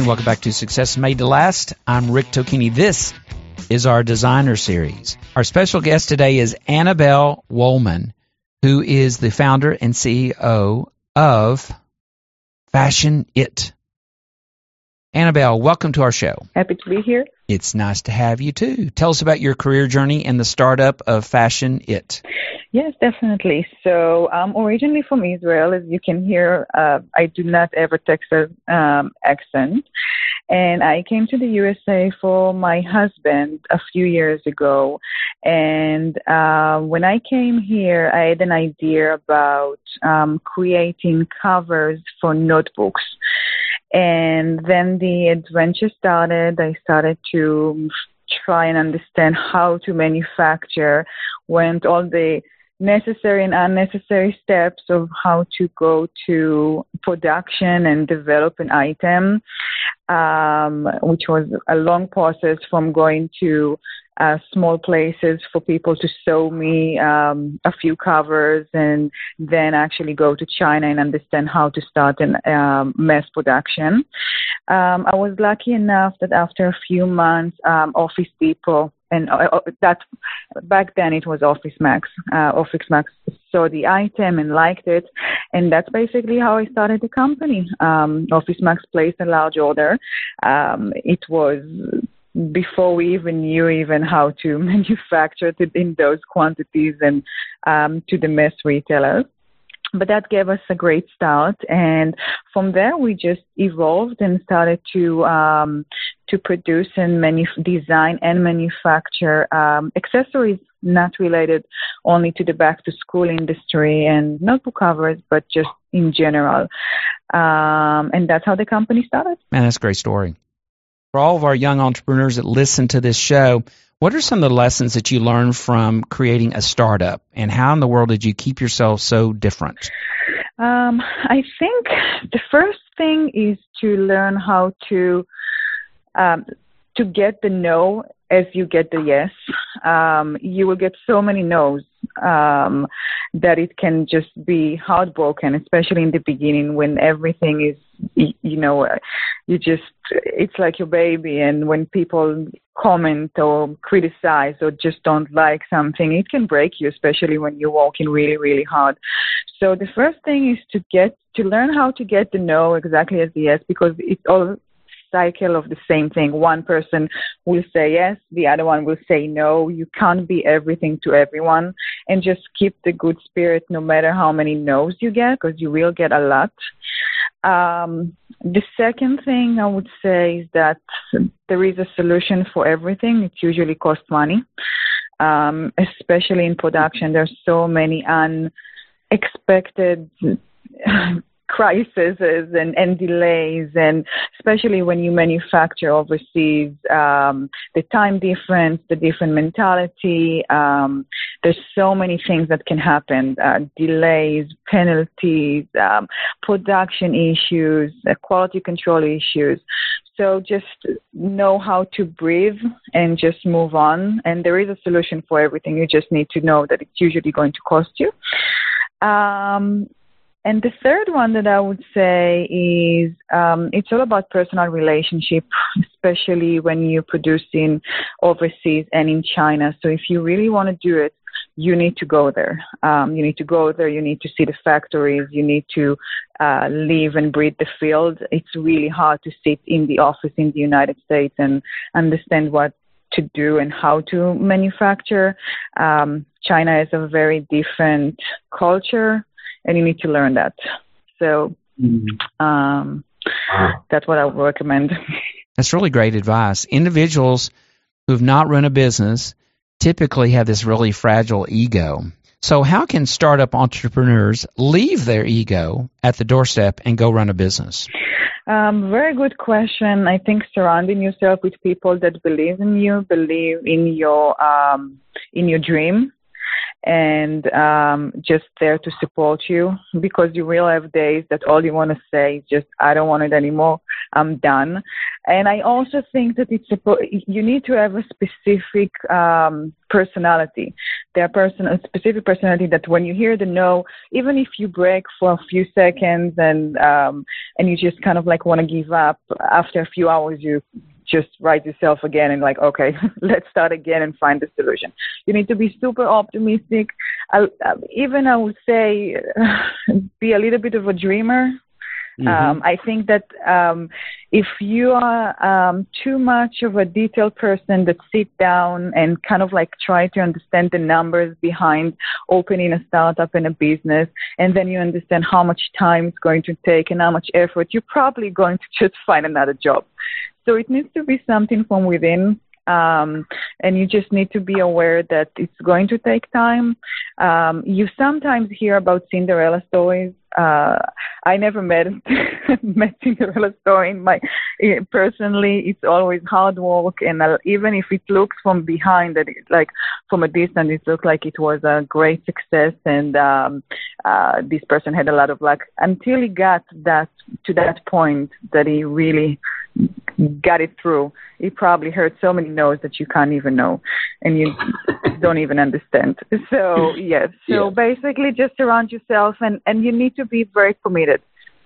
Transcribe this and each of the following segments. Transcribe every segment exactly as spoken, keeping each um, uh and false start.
and welcome back to Success Made to Last. I'm Rick Tocchini. This is our designer series. Our special guest today is Annabelle Wollman, who is the founder and C E O of Fashion It. Annabelle, welcome to our show. Happy to be here. It's nice to have you, too. Tell us about your career journey and the startup of Fashion It. Yes, definitely. So I'm originally from Israel. As you can hear, uh, I do not have a Texas um, accent. And I came to the U S A for my husband a few years ago. And uh, when I came here, I had an idea about um, creating covers for notebooks. And then the adventure started. I started to try and understand how to manufacture, went all the necessary and unnecessary steps of how to go to production and develop an item, um, which was a long process from going to uh, small places for people to sew me um, a few covers and then actually go to China and understand how to start an um, mass production. Um, I was lucky enough that after a few months, um, Office Depot, and uh, that back then it was Office Max. Uh, Office Max saw the item and liked it, and that's basically how I started the company. Um, Office Max placed a large order. Um, it was before we even knew even how to manufacture it in those quantities and um, to the mass retailers. But that gave us a great start, and from there we just evolved and started to um, to produce and manu- design and manufacture um, accessories not related only to the back-to-school industry and notebook covers, but just in general. Um, and that's how the company started. Man, that's a great story. For all of our young entrepreneurs that listen to this show, what are some of the lessons that you learned from creating a startup, and how in the world did you keep yourself so different? Um, I think the first thing is to learn how to um, to get the no as you get the yes. Um, you will get so many no's um, that it can just be heartbroken, especially in the beginning when everything is, you know, you just, it's like your baby. And when people comment or criticize or just don't like something, it can break you, especially when you're working really, really hard. So the first thing is to get, to learn how to get the no exactly as the yes, because it's all cycle of the same thing. One person will say yes, the other one will say no. You can't be everything to everyone, and just keep the good spirit no matter how many no's you get, because you will get a lot. Um, the second thing I would say is that there is a solution for everything. It usually costs money, um, especially in production. There's so many unexpected crises and, and delays, and especially when you manufacture overseas, um, the time difference, the different mentality, um, there's so many things that can happen, uh, delays, penalties, um, production issues, uh, quality control issues. So just know how to breathe and just move on. And there is a solution for everything. You just need to know that it's usually going to cost you. Um, And the third one that I would say is um, it's all about personal relationship, especially when you're producing overseas and in China. So if you really want to do it, you need to go there. Um, you need to go there. You need to see the factories. You need to uh, live and breathe the field. It's really hard to sit in the office in the United States and understand what to do and how to manufacture. Um, China is a very different culture, and you need to learn that. So um, that's what I would recommend. That's really great advice. Individuals who have not run a business typically have this really fragile ego. So how can startup entrepreneurs leave their ego at the doorstep and go run a business? Um, very good question. I think surrounding yourself with people that believe in you, believe in your um, in your dream, and um, just there to support you, because you will have days that all you want to say is just, I don't want it anymore, I'm done. And I also think that it's suppo- you need to have a specific um, personality, they're person, a specific personality that when you hear the no, even if you break for a few seconds and um, and you just kind of like want to give up, after a few hours you just write yourself again and like, okay, let's start again and find the solution. You need to be super optimistic. I, even I would say be a little bit of a dreamer. Mm-hmm. Um, I think that um, if you are um, too much of a detailed person that sit down and kind of like try to understand the numbers behind opening a startup and a business, and then you understand how much time it's going to take and how much effort, you're probably going to just find another job. So it needs to be something from within. Um, and you just need to be aware that it's going to take time. Um, you sometimes hear about Cinderella stories. Uh, I never met met Cinderella story. In my personally, it's always hard work, and uh, even if it looks from behind, that it, like from a distance, it looked like it was a great success, and um, uh, this person had a lot of luck until he got that to that point that he really got it through. He probably heard so many no's that you can't even know, and you don't even understand. So yes, so yeah. Basically just surround yourself, and, and you need to be very committed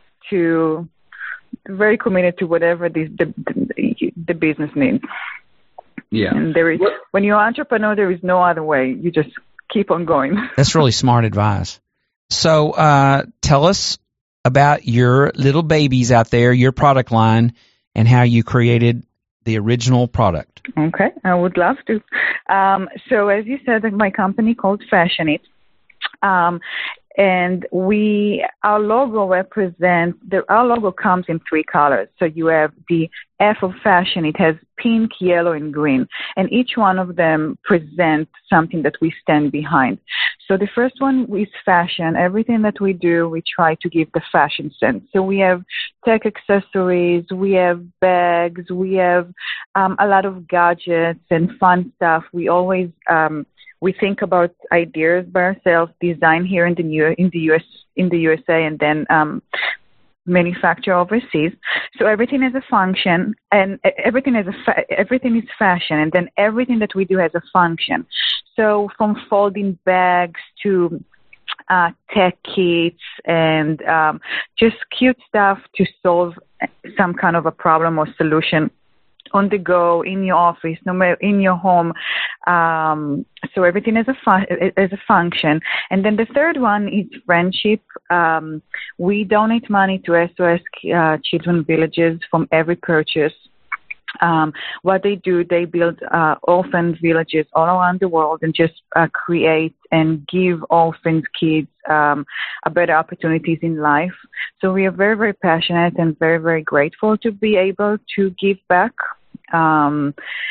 to, very committed to whatever this, the, the the business needs. Yeah. And there is, when you're an entrepreneur, there is no other way. You just keep on going. That's really smart advice. So uh, tell us about your little babies out there, your product line, and how you created the original product. Okay, I would love to. Um, so as you said, my company called Fashion It. Um, and we, our logo represents, the, our logo comes in three colors. So you have the F of fashion. It has pink, yellow, and green. And each one of them presents something that we stand behind. So the first one is fashion. Everything that we do, we try to give the fashion sense. So we have tech accessories, we have bags, we have um, a lot of gadgets and fun stuff. We always um, we think about ideas by ourselves, design here in the New, in the U S in the U S A, and then um, manufacture overseas. So everything has a function, and everything has a fa- everything is fashion, and then everything that we do has a function. So from folding bags to uh, tech kits and um, just cute stuff to solve some kind of a problem or solution on the go, in your office, no matter in your home. Um, so everything is a fun- is a function. And then the third one is friendship. Um, we donate money to S O S uh, Children Villages from every purchase. Um, what they do, they build uh, orphan villages all around the world and just uh, create and give orphan kids um, a better opportunities in life. So we are very, very passionate and very, very grateful to be able to give back. Um,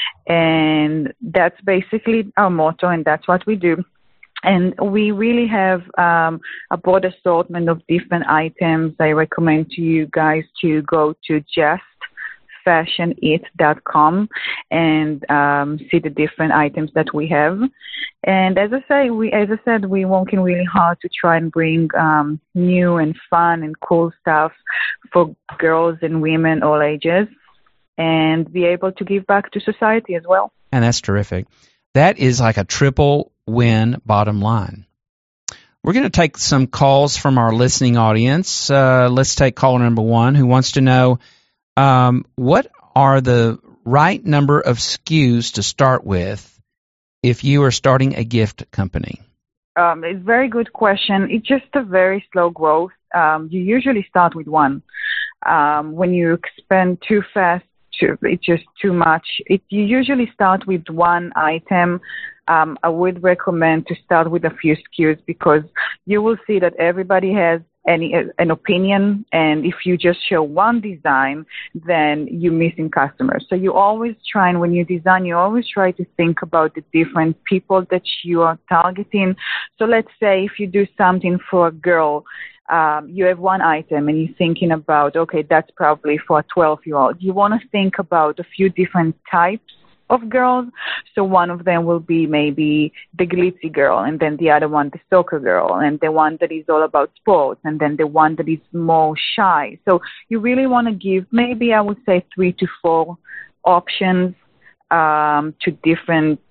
and that's basically our motto, and that's what we do. And we really have um, a broad assortment of different items. I recommend to you guys to go to just fashion it dot com and um, see the different items that we have. And as I say, we as I said, we're working really hard to try and bring um, new and fun and cool stuff for girls and women all ages, and be able to give back to society as well. And that's terrific. That is like a triple win bottom line. We're going to take some calls from our listening audience. Uh, let's take caller number one, who wants to know Um, what are the right number of S K Us to start with if you are starting a gift company? Um, it's a very good question. It's just a very slow growth. Um, you usually start with one. Um, when you expand too fast, too, it's just too much. It, you usually start with one item. Um, I would recommend to start with a few S K Us because you will see that everybody has any an opinion, and if you just show one design, then you're missing customers. So you always try, and when you design, you always try to think about the different people that you are targeting. So let's say if you do something for a girl, um, you have one item and you're thinking about, okay, that's probably for a twelve-year-old. You want to think about a few different types of girls. So one of them will be maybe the glitzy girl, and then the other one the soccer girl, and the one that is all about sports, and then the one that is more shy. So you really want to give maybe I would say three to four options um, to different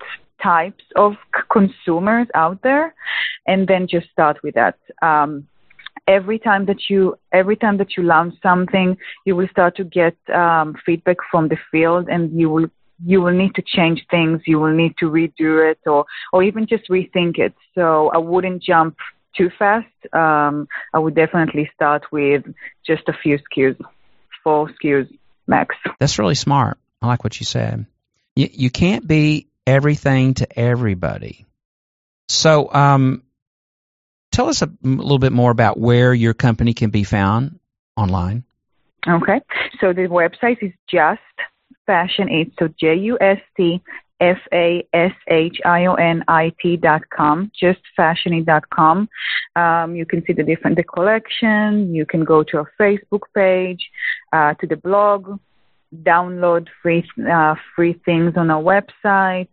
types of c- consumers out there, and then just start with that. Um, every time that you every time that you launch something, you will start to get um, feedback from the field, and you will you will need to change things. You will need to redo it, or or even just rethink it. So I wouldn't jump too fast. Um, I would definitely start with just a few S K Us, four S K Us max. That's really smart. I like what you said. You, you can't be everything to everybody. So um, tell us a, a little bit more about where your company can be found online. Okay. So the website is Just Fashion It. So J U S T F A S H I O N I T dot com, just fashion it dot com. Um, you can see the different, the collection. You can go to our Facebook page, uh, to the blog, download free, uh, free things on our website,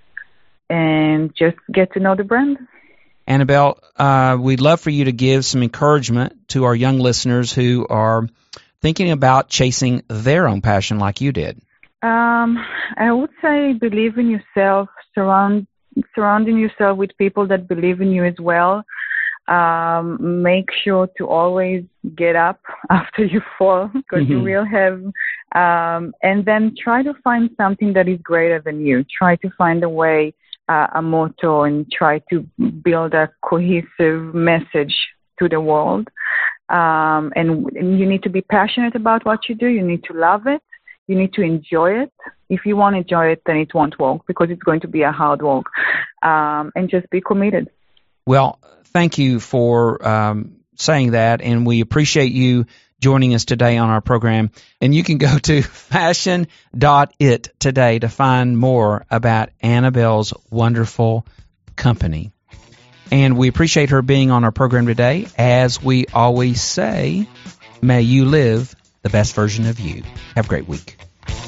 and just get to know the brand. Annabelle, uh, we'd love for you to give some encouragement to our young listeners who are thinking about chasing their own passion like you did. Um, I would say believe in yourself, surround, surrounding yourself with people that believe in you as well. Um, make sure to always get up after you fall, because mm-hmm. you will have, um, and then try to find something that is greater than you. Try to find a way, uh, a motto, and try to build a cohesive message to the world. Um, and, and you need to be passionate about what you do. You need to love it. You need to enjoy it. If you won't enjoy it, then it won't work, because it's going to be a hard work. Um, and just be committed. Well, thank you for um, saying that, and we appreciate you joining us today on our program. And you can go to fashion dot it today to find more about Annabelle's wonderful company. And we appreciate her being on our program today. As we always say, may you live the best version of you. Have a great week.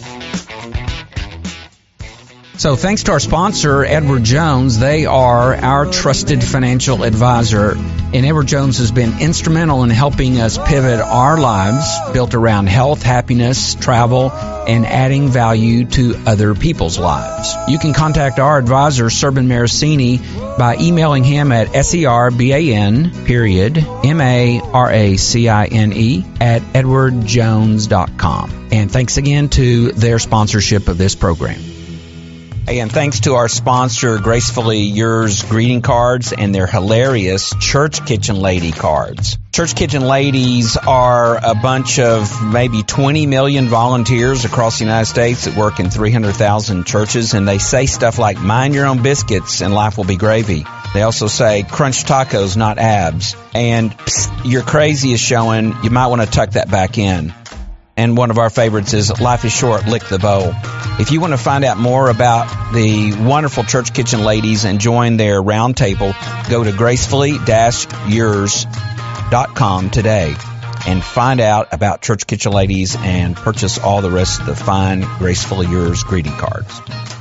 So thanks to our sponsor, Edward Jones. They are our trusted financial advisor. And Edward Jones has been instrumental in helping us pivot our lives built around health, happiness, travel, and adding value to other people's lives. You can contact our advisor, Serban Maracini, by emailing him at serban, period, M A R A C I N E, at edward jones dot com. And thanks again to their sponsorship of this program. And thanks to our sponsor, Gracefully Yours greeting cards and their hilarious Church Kitchen Lady cards. Church Kitchen Ladies are a bunch of maybe twenty million volunteers across the United States that work in three hundred thousand churches, and they say stuff like, mind your own biscuits and life will be gravy. They also say, crunch tacos, not abs. And psst, your crazy is showing, you might want to tuck that back in. And one of our favorites is, life is short, lick the bowl. If you want to find out more about the wonderful Church Kitchen Ladies and join their round table, go to gracefully yours dot com today and find out about Church Kitchen Ladies and purchase all the rest of the fine Gracefully Yours greeting cards.